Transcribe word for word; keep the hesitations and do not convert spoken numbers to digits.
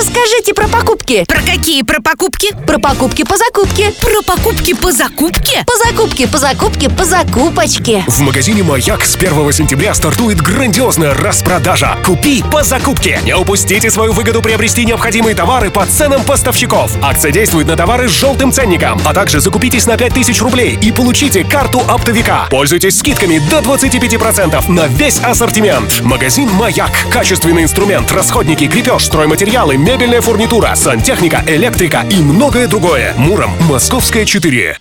Расскажите про покупки. Про какие про покупки? Про покупки по закупке. Про покупки по закупке? По закупке, по закупке, по закупочке. В магазине «Маяк» с первого сентября стартует грандиозная распродажа. Купи по закупке. Не упустите свою выгоду приобрести необходимые товары по ценам поставщиков. Акция действует на товары с желтым ценником. А также закупитесь на пять тысяч рублей и получите карту оптовика. Пользуйтесь скидками до двадцати пяти процентов на весь ассортимент. Магазин «Маяк». Качественный инструмент, расходники, крепеж, стройматериалы, мебельная фурнитура, сантехника, электрика и многое другое. Муром, Московская, четыре.